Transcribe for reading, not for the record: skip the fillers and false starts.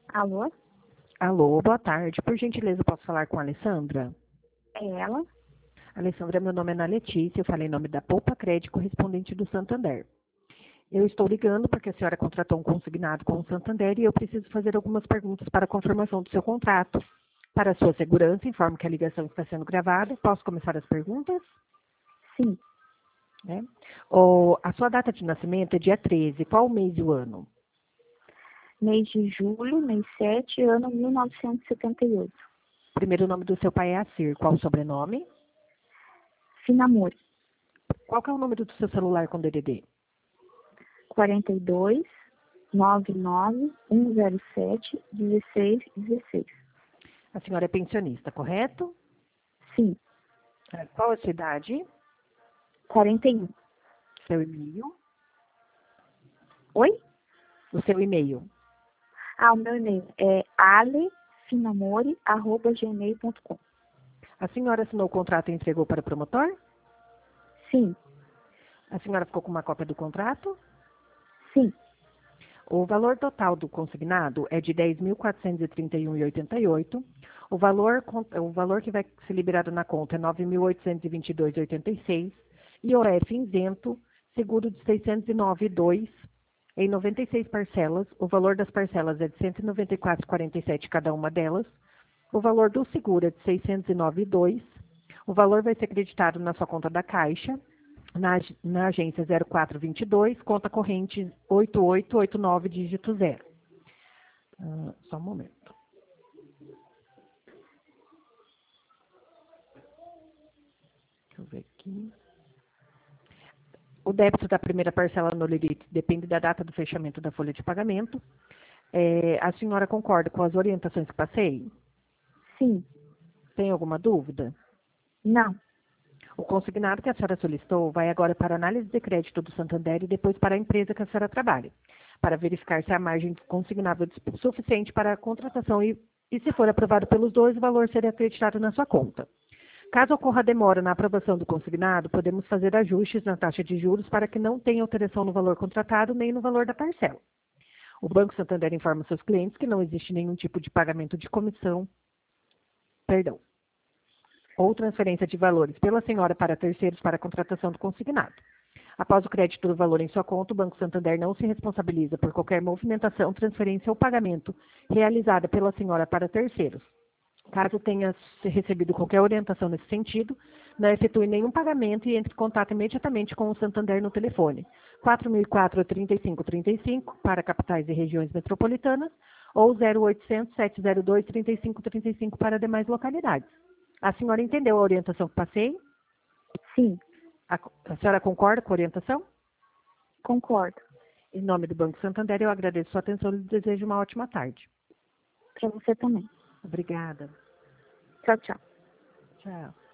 Alô? Alô, boa tarde. Por gentileza, posso falar com a Alessandra? É ela? Alessandra, meu nome é Ana Letícia, eu falei em nome da Poupa Crédito, correspondente do Santander. Eu estou ligando porque a senhora contratou um consignado com o Santander e eu preciso fazer algumas perguntas para a confirmação do seu contrato. Para a sua segurança, informo que a ligação está sendo gravada. Posso começar as perguntas? Sim. É. A sua data de nascimento é dia 13. Qual o mês e o ano? Mês de julho, mês 7, ano 1978. Primeiro nome do seu pai é Acir. Qual o sobrenome? Finamor. Qual que é o número do seu celular com DDD? 42 99 107 16 16. A senhora é pensionista, correto? Sim. Qual a sua idade? 41. Seu e-mail? Oi? O seu e-mail. O meu e-mail é alefinamore@gmail.com. A senhora assinou o contrato e entregou para o promotor? Sim. A senhora ficou com uma cópia do contrato? Sim. O valor total do consignado é de R$ 10.431,88. O valor que vai ser liberado na conta é R$ 9.822,86. IOF isento, seguro de R$ 609,2 em 96 parcelas. O valor das parcelas é de R$ 194,47 cada uma delas. O valor do seguro é de R$ 609,2. O valor vai ser acreditado na sua conta da Caixa, na agência 0422, conta corrente 8889, dígito 0. Só um momento. Deixa eu ver aqui. O débito da primeira parcela no limite depende da data do fechamento da folha de pagamento. A senhora concorda com as orientações que passei? Sim. Tem alguma dúvida? Não. O consignado que a senhora solicitou vai agora para a análise de crédito do Santander e depois para a empresa que a senhora trabalha, para verificar se a margem consignável é suficiente para a contratação e se for aprovado pelos dois, o valor será acreditado na sua conta. Caso ocorra demora na aprovação do consignado, podemos fazer ajustes na taxa de juros para que não tenha alteração no valor contratado nem no valor da parcela. O Banco Santander informa seus clientes que não existe nenhum tipo de pagamento de comissão, ou transferência de valores pela senhora para terceiros para a contratação do consignado. Após o crédito do valor em sua conta, o Banco Santander não se responsabiliza por qualquer movimentação, transferência ou pagamento realizada pela senhora para terceiros. Caso tenha recebido qualquer orientação nesse sentido, não efetue nenhum pagamento e entre em contato imediatamente com o Santander no telefone 4004-3535 para capitais e regiões metropolitanas ou 0800-702-3535 para demais localidades. A senhora entendeu a orientação que passei? Sim. A senhora concorda com a orientação? Concordo. Em nome do Banco Santander, eu agradeço a sua atenção e desejo uma ótima tarde. Para você também. Obrigada. Tchau, tchau. Tchau.